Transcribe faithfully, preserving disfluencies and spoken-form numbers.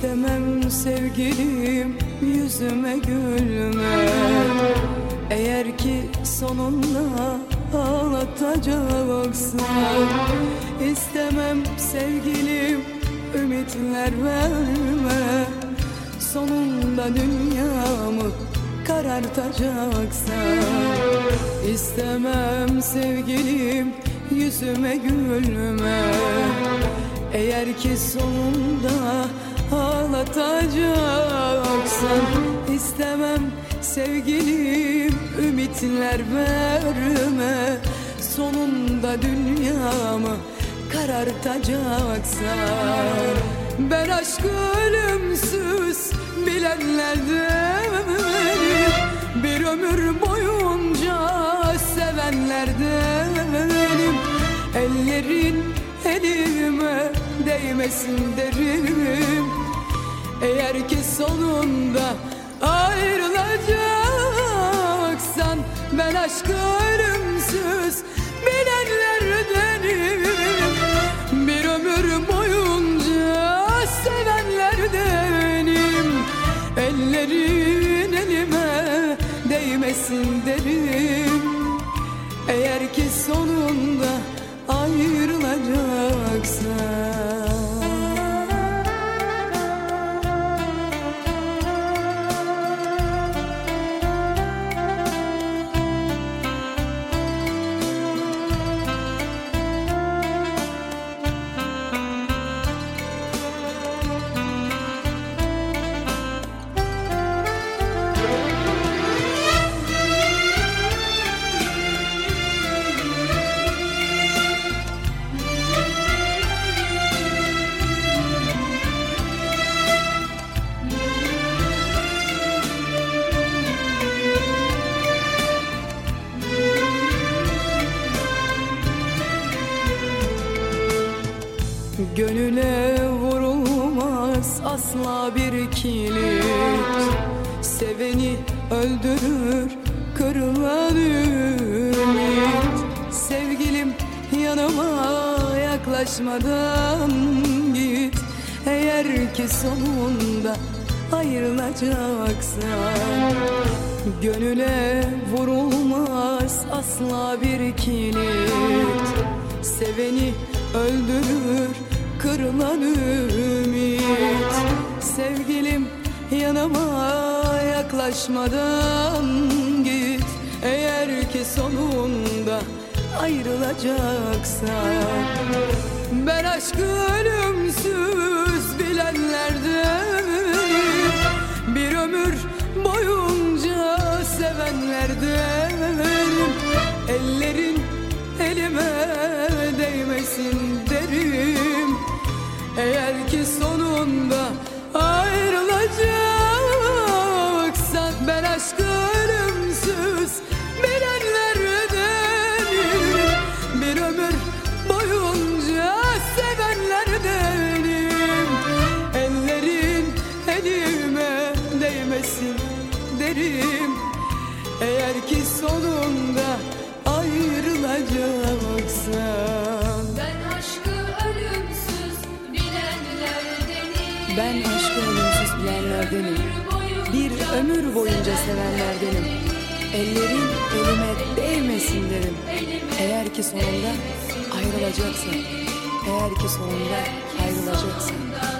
İstemem sevgilim yüzüme gülme, eğer ki sonunda ağlatacaksın. İstemem sevgilim ümitler verme, sonunda dünyamı karartacaksın. İstemem sevgilim yüzüme gülme, eğer ki sonunda ağlatacaksın. İstemem sevgilim ümitler verme, sonunda dünyamı karartacaksın. Ben aşkı ölümsüz bilenlerdenim, bir ömür boyunca sevenlerdenim. Ellerin elime değmesin derim, eğer ki sonunda ayrılacaksan. Ben aşkı ölümsüz bilenlerdenim, bir ömür boyunca sevenlerdenim. Ellerin elime değmesin derim, eğer ki sonunda ayrılacaksan. Gönüle vurulmaz asla bir kilit, seveni öldürür kırılan ümit. Sevgilim yanıma yaklaşmadan git, eğer ki sonunda ayrılacaksan. Gönüle vurulmaz asla bir kilit, seveni öldürür kırılan ümit. Sevgilim yanıma yaklaşmadan git, eğer ki sonunda ayrılacaksan. Ben aşkı ölümsüz bilenlerdenim, bir ömür boyunca sevenlerdenim. Ellerin elime değmesin derim, eğer ki sonunda ayrılacaksan. Ben aşkı ölümsüz bilenlerdenim, bir ömür boyunca sevenlerdenim. Ellerin elime değmesin derim, eğer ki sonunda ayrılacaksan. Ben aşkı ölümsüz bilenlerdenim, Ben aşkı ölümsüz bilenlerdenim, bir ömür boyunca sevenlerdenim. Ellerin elime değmesin derim, eğer ki sonunda ayrılacaksan. Eğer ki sonunda ayrılacaksan.